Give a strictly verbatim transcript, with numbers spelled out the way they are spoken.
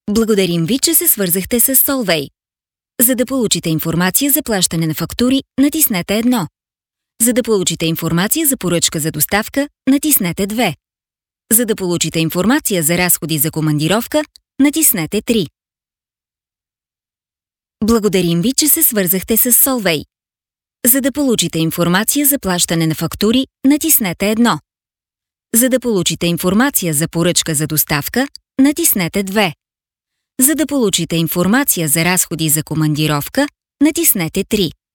Благодарим ви, че се свързахте с Solvay. За да получите информация за плащане на фактури, натиснете едно. За да получите информация за поръчка за доставка, натиснете две. За да получите информация за разходи за командировка, натиснете три. Благодарим ви, че се свързахте с Solvay. За да получите информация за плащане на фактури, натиснете едно. За да получите информация за поръчка за доставка, натиснете две. За да получите информация за разходи за командировка, натиснете три.